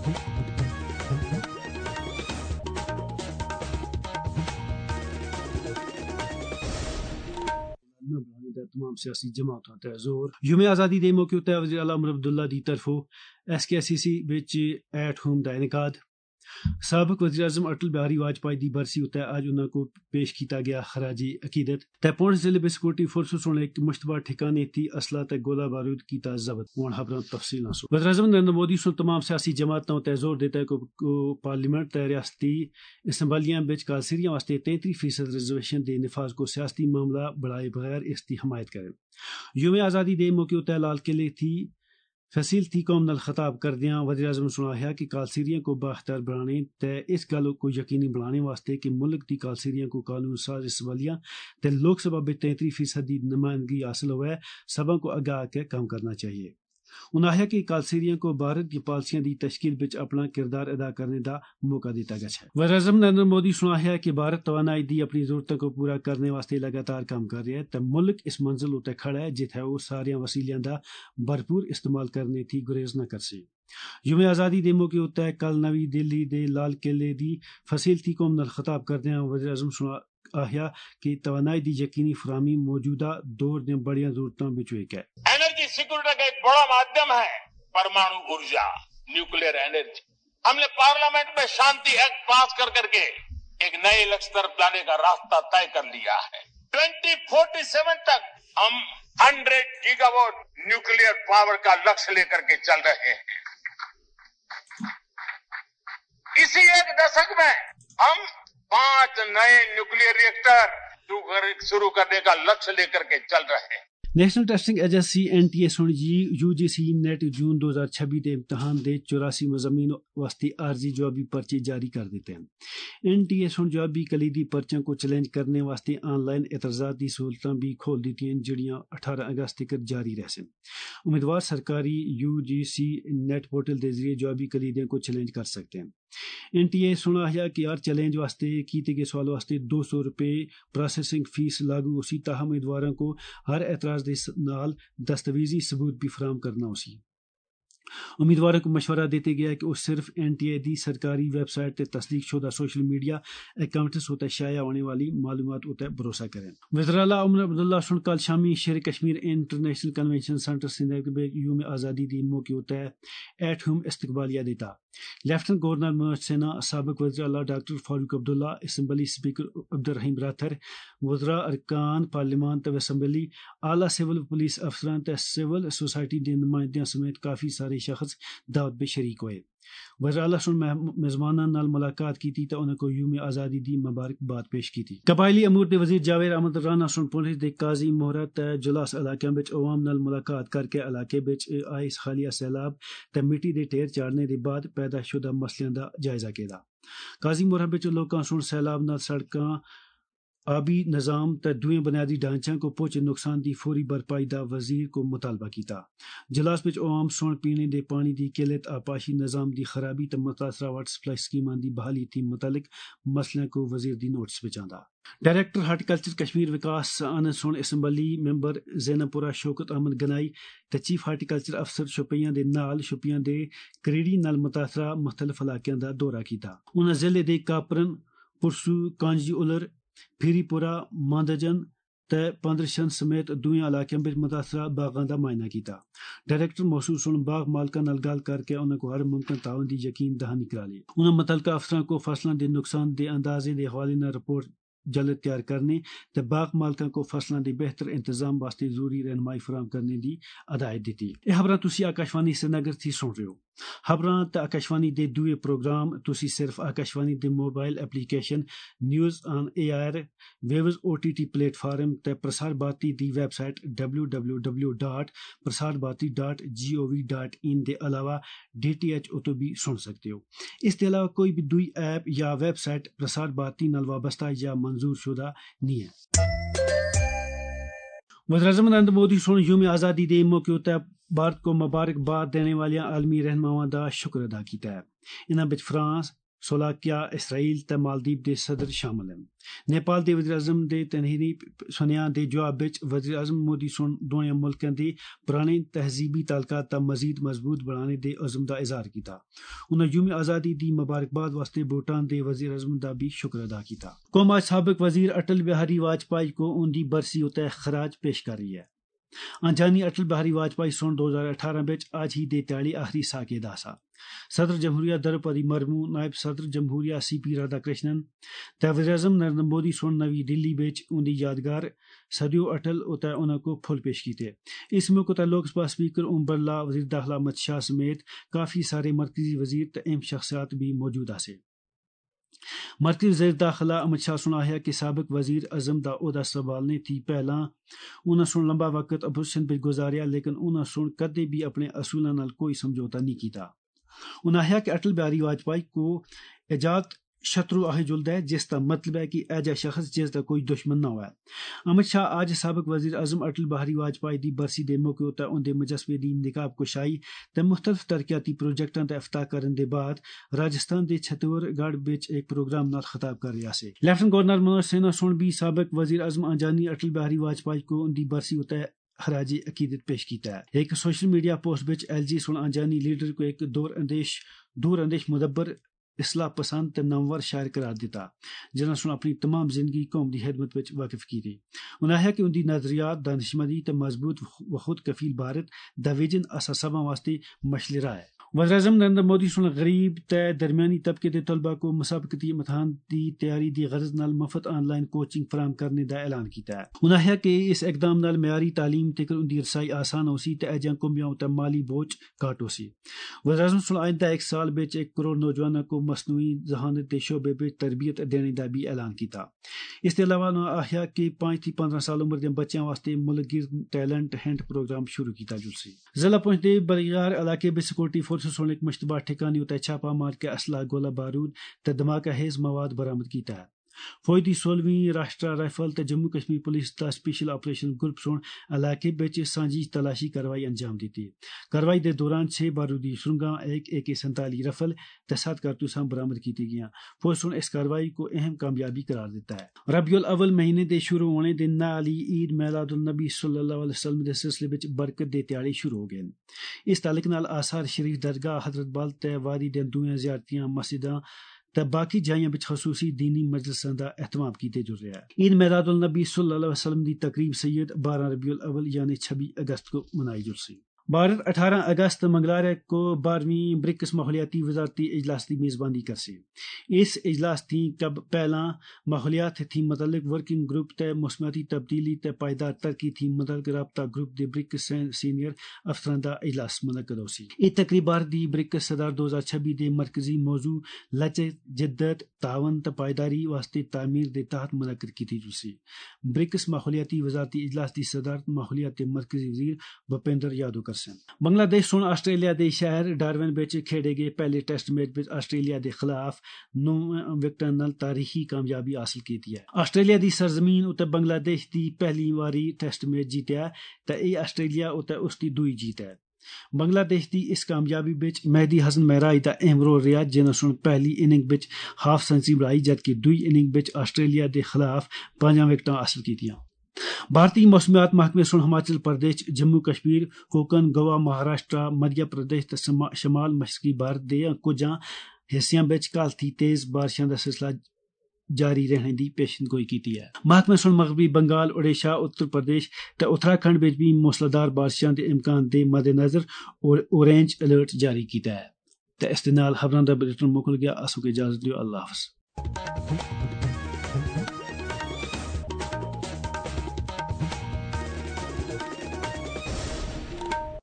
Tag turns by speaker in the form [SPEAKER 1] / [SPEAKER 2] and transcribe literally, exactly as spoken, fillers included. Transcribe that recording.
[SPEAKER 1] تمام سیاسی جماعتوں تے زور یوم آزادی دے موقع تے وزیر اعلی عمر عبداللہ دی طرفوں S K S C C وچ ایٹ ہوم دا انعقاد سابق وزیر اعظم اٹل بہاری واجپئی دی برسی اتنے اج انہوں کو پیش کیتا گیا خراج عقیدت تے پونچھ ضلع میں سیکورٹی فورسز نے ایک مشتبہ ٹھکانے تھی اسلحہ تے گولہ بارود کیتا ضبط ہوں خبروں تفصیل سو وزیر اعظم نریندر مودی سن تمام سیاسی جماعتوں تے زور دیتا ہے کہ پارلیمنٹ تے ریاستی اسمبلیاں بچ کالسیریاں واسطے تینتری فیصد ریزرویشن دے نفاذ کو سیاسی معاملہ بڑھائے بغیر اس کی حمایت کریں. یوم آزادی دے موقع تے لال قلعے تھی فصیل تھی قوم نال خطاب کردیاں وزیر اعظم سنایا کہ کالسیریاں کو بااختیار بنانے تے اس گل کو یقینی بنانے واسطے کہ ملک دی کالسیریاں کو قانون ساز اسمبلیاں تے لوک سبھا میں تینتری فیصد نمائندگی حاصل ہوئے سبھا کو آگاہ کے کام کرنا چاہیے. انہوں نے کہ کالسیریاں کو بھارت کی پالیسیاں دی تشکیل بچ اپنا کردار ادا کرنے دا موقع دیتا گیا ہے. وزیر اعظم نریندر مودی سنایا کہ بھارت توانائی دی اپنی ضرورتوں کو پورا کرنے واسطے لگاتار کام کر رہا ہے تے ملک اس منزل اتنے کھڑا ہے جتھے وہ سارے وسیلیاں دا بھرپور استعمال کرنے تھی گریز نہ کر سی. یوم آزادی دے موقع اتنے کل نوی دلی دے لال قلعے دی فصیل تھی قوم نال خطاب کردیاں وزیر اعظم سنا آہیا کہ توانائی دی یقینی فراہمی موجودہ دور دیں بڑیاں ضرورتوں بچوں ایک ہے.
[SPEAKER 2] انرجی سیکورٹی کا ایک بڑا مادھیم ہے پرمانو ارجا نیوکلیر انرجی. ہم نے پارلیمنٹ میں شانتی ایکٹ پاس کر کر کے ایک نئے لکష్य طرف جانے کا راستہ طے کر لیا ہے. ٹوینٹی فورٹی سیون تک ہم hundred gigawatt nuclear power کا لکष्य لے کر کے چل رہے ہیں. اسی ایک دشک میں ہم پانچ نئے نیوکلیر ریئیکٹر شروع کرنے کا لکष्य لے کر کے چل رہے ہیں.
[SPEAKER 1] National Testing Agency N T A سن U G C NET June دو ہزار چھبیس کے امتحان دے چوراسی مضامین واسطے عارضی جوابی پرچے جاری کر دیتے ہیں. این ٹی اے سن جوابی کلیدی پرچوں کو چیلنج کرنے واسطے آن لائن اعتراضات کی سہولتیں بھی کھول دیتی ہیں جڑیاں اٹھارہ اگست تک جاری رہ سن. امیدوار سرکاری U G C NET portal کے ذریعے جوابی کلیدیں کو چیلنج کر سکتے ہیں. این ٹی اے سنا ہے کہ ہر چیلنج واسطے کیتے گئے سوال واسطے دو سو روپے پروسیسنگ فیس لاگو اسی تاہم امیدواروں کو ہر اعتراض دے نال دستاویزی ثبوت بھی فراہم کرنا اسی. امیدواروں کو مشورہ دیتے گیا کہ وہ صرف این ٹی اے دی سرکاری ویب سائٹ تے تصدیق شدہ سوشل میڈیا اکاؤنٹس ہوتے شائع ہونے والی معلومات ہوتے بھروسہ کریں. وزیر اعلیٰ عمر عبداللہ سن کل شامی Sher Kashmir International Convention Centre سندھ میں یوم آزادی دی موقع ہوتا ہے ایٹ ہوم استقبالیہ دیتا. لیفٹنٹ گورنر منوج سنہا، سابق وزیر اعلیٰ doctor Farooq Abdullah, assembly speaker Abdul Rahim Rather, وزراء ارکان پارلیمان تے اسمبلی، اعلیٰ سول پولیس افسران تے سول سوسائٹی دے نمائندیاں سمیت کافی سارے شخص دعوت میں شریک ہوئے. وزیر اعلیٰ سن میزبانوں نال ملاقات کی تھی تو انہوں کو یوم آزادی دی مبارکباد پیش کی تھی. قبائلی امور دے وزیر جاوید احمد رانا سن پولیس دے قاضی مہرت تے جلاس علاقے بچ عوام نال ملاقات کر کے علاقے بچ آئے حالیہ سیلاب تے مٹی دے ٹھیر چاڑنے دے بعد پیدا شدہ مسئلے دا جائزہ کیتا. قاضی مہرت بچ لوکاں سن سیلاب نال سڑکاں آبی نظام تے دوئیں بنیادی ڈھانچوں کو پہنچے نقصان دی فوری بھرپائی دا وزیر کو مطالبہ کیتا. جلاس بچ عوام سن پینے دے پانی دی قلت، آبپاشی نظام دی خرابی تے متاثرہ واٹر سپلائی سکیماں دی بحالی تھی متعلق مسئلے کو وزیر دی نوٹس وچ آندا. ڈائریکٹر ہارٹیکلچر کشمیر وکاس آنند سن assembly member Zainapora Shaukat Ahmad گنائی تے چیف ہارٹیکلچر افسر شوپیاں دے نال شوپیاں دے کریڑی نال متاثرہ مختلف علاقیاں دا دورہ کیتا. انہاں ضلع دے کاپرن، پرسو، کانجی اولر، پھیری پورہ، ماندجن تے پندرشن سمیت دوئیں علاقوں میں متاثرہ باغاں دا معائنہ کیتا. ڈائریکٹر موصول سن باغ مالکاں نال گل کر کے انہاں کو ہر ممکن تعاون دی یقین دہانی کرا لی. انہاں متعلقہ افسراں کو فصلاں دے نقصان دے اندازے دے حوالے نال رپورٹ جلد تیار کرنے تے باغ مالکاں کو فصلاں دے بہتر انتظام واسطے ضروری رہنمائی فراہم کرنے دی ہدایت دیتی. یہ خبراں تسی آکاشوانی سری نگر تھی سن رہے ہو. خبراں تے آکاشوانی دے دوئے پروگرام تسی صرف آکاشوانی دے mobile application news on A R views O T T platform تے پرسار بھارتی دی website W W W dot Prasar Bharati dot جی او وی ڈاٹ ان دے علاوہ ڈی ٹی ایچ او تو بھی سن سکتے ہو. اس کے علاوہ کوئی بھی دوئی ایپ یا ویب سائٹ پرسار بھارتی نال وابستہ یا منظور شدہ نہیں ہے. وزیر اعظم نریندر مودی سن یوم آزادی دے موقع تے بھارت کو مبارکباد دینے والے عالمی رہنماؤں دا شکر ادا کیتا ہے. انہاں بچ فرانس، سولاکیا اسرائیل تے مالدیپ دے صدر شامل ہیں۔ نیپال دے وزیر اعظم دے تنہیری سنیا دے جواب وچ وزیر اعظم مودی سن دونوں ملکاں دے پرانے تہذیبی تعلقات تا مزید مضبوط بنانے دے عزم دا اظہار کیتا۔ انہوں یوم آزادی دی مبارکباد واسطے بھوٹان دے وزیر اعظم دا بھی شکر ادا کیتا۔ قوم آج سابق وزیر اٹل بہاری واجپئی کو ان دی برسی اتے خراج پیش کر رہی ہے۔ انجانی اٹل بہاری واجپئی سن دو ہزار اٹھارہ بچ آج ہی دے تیاڑی آخری ساکے داسا۔ صدر جمہوریہ دروپدی مرمو، نائب صدر جمہوریہ سی پی رادھا کرشنن تے وزیر اعظم نریندر مودی سن نوی دلی بچ ان دی یادگار صدیو اٹل اتے انہوں کو پھول پیش کیتے۔ اس موقع تے لوک سبھا سپیکر اوم برلا، وزیر داخلہ امت شاہ سمیت کافی سارے مرکزی وزیر تے اہم شخصیات بھی موجود آسے۔ مرکزی وزیر داخلہ امت شاہ سن آیا کہ سابق وزیر اعظم دا عہدہ سنبھالنے تھی پہلا انہوں سن لمبا وقت اپوزیشن پہ گزاریا، لیکن انہوں سن کدے بھی اپنے اصولوں نال کوئی سمجھوتا نہیں کیتا۔ انہوں آیا کہ اٹل بہاری واجپئی کو ایجاد شترو آہ جلد ہے، جس کا مطلب ہے کہ ایجا شخص جس کا کوئی دشمن نہ ہوا ہے۔ امت شاہ آج سابق وزیر اعظم اٹل بہاری واجپئی دی برسی دے موقع تے ان دے مجسمے دی نقاب کشائی تے مختلف ترقیاتی پروجیکٹاں تے افتتاح کرن دے بعد راجستھان دے چھتور گڑھ وچ ایک پروگرام نال خطاب کر رہا سے۔ لیفٹیننٹ گورنر منوج سنہا سن بھی سابق وزیر اعظم انجانی اٹل بہاری واجپئی کو ان دی برسی تے خراج عقیدت پیش کیتا ہے۔ ایک سوشل میڈیا پوسٹ بچ ایل جی سن انجانی لیڈر کو ایک دور اندیش دور اندیش مدبر، اصلاح پسند تے نامور شاعر قرار دیتا، جنہاں سن اپنی تمام زندگی قوم دی خدمت وچ واقف کی تھی۔ انہوں نے کہ ان دی نظریات دانشمندی تے مضبوط و خود کفیل بھارت دا ویژن اسا سبھاں واسطے مشل راہ ہے۔ وزیر اعظم نریندر مودی سن غریب تے درمیانی طبقے دے طلباء کو مسابقتی امتحان دی تیاری دی غرض نال مفت آن لائن کوچنگ فراہم کرنے دا اعلان کیتا ہے۔ انہوں نے کہ اس اقدام نال معیاری تعلیم تک ان دی رسائی آسان ہو سی تے ایجاں قومیاں تے مالی بوجھ گھٹ ہو سی۔ وزیر اعظم سن آئندہ ایک سال بچ ایک کروڑ نوجوانوں کو مصنوعی ذہانت کے شعبے بچ تربیت دینے کا بھی اعلان کیتا۔ اس کے علاوہ انہوں نے آخیا کہ پانچ تھی پندرہ سال عمر کے بچوں واسطے ملک گیر ٹیلنٹ ہنٹ پروگرام شروع کیتا جل سی۔ ضلع پونچھ دے بلیار علاقے بچ سیکورٹی فورسز سن ایک مشتبہ ٹھکانے تے چھاپہ مار کے اسلحہ، گولہ بارود تے دھماکہ خیز مواد برآمد کیتا ہے۔ فوج دی سولہویں راشٹرا رائفل تے جموں کشمیر پولیس دا سپیشل آپریشن گروپ سن علاقے بچ سانجھی تلاشی کاروائی انجام دیتی۔ کاروائی دے دوران چھ بارودی سرنگاں، ایک اے کے سینتالیس رفل تے سات کارتوساں برآمد کی گئیں۔ فوج سن اس کاروائی کو اہم کامیابی قرار دیتا ہے۔ ربیع الاول مہینے دے شروع ہونے دے نال ہی عید میلاد النبی صلی اللہ علیہ وسلم دے سلسلے وچ برکت دے تیاڑی شروع ہو گئے۔ اس تعلق نال آثار شریف درگاہ حضرت بال تے وادی دے دویاں زیارتیاں، مسجداں تے باقی جائیاں بچ خصوصی دینی مجلساں دا اہتمام کیتے جا رہا ہے۔ عید میلاد النبی صلی اللہ علیہ وسلم دی تقریب سید بارہ ربیع الاول یعنی چھبیس اگست کو منائی جل سی۔ بھارت اٹھارہ اگست منگلوار کو بارہویں برکس ماحولیاتی وزارتی اجلاس کی میزبانی کر سی۔ اس اجلاس تھی کب پہلا ماحولیات تھی متعلق ورکنگ گروپ تے موسمیاتی تبدیلی تے پائیدار ترقی تھی متعلق رابطہ گروپ دے برکس سینئر افسران دا اجلاس منعقد ہو سی۔ یہ تقریب بھارت دی برکس صدر دو ہزار چھبی دے مرکزی موضوع لچک، جدت، تعاون تے پائیداری واسطے تعمیر دے تحت منعقد کی جل سی۔ برکس ماحولیاتی وزارتی اجلاس دی صدارت ماحولیات کے مرکزی وزیر بھوپیندر یادو کر سن۔ بنگلہ دیش سن آسٹریلیا دے شہر ڈارون بچ کھیڑے گئے پہلے ٹیسٹ میچ بچ آسٹریلیا دے خلاف نو وکٹاں نال تاریخی کامیابی حاصل کی ہے۔ آسٹریلیا دی سرزمین اتے بنگلہ دیش دی پہلی واری ٹیسٹ میچ جیتیا تے اے آسٹریلیا اتے اس دی دوئی جیت ہے۔ بنگلہ دیش دی اس کامیابی بچ مہدی حسن مہرائی دا اہم رول رہا، جنہاں سن پہلی اننگ بچ ہاف سینچری بنائی جبکہ دوئی اننگ بچ آسٹریلیا دے خلاف پانچ وکٹاں حاصل کیتیاں۔ بھارتی موسمیات محکمے سن ہماچل پردیش، جموں کشمیر، کوکن، گوا، مہاراشٹر، مدھیہ پردیش تے شمال مشرقی بھارت دے کچھ حصیاں بچ کل تھی تیز بارشاں دا سلسلہ جاری رہنے دی پیشن گوئی کی ہے۔ محکمہ سن مغربی بنگال، اڑیشہ، اتر پردیش تے اتراکھنڈ بچ بھی موسلادھار بارشاں دے امکان دے مد نظر اورینج الرٹ جاری کیتا ہے۔ تے اس دے نال خبراں دا بلیٹن مکل گیا۔ اسو کو اجازت دیو، اللہ حافظ۔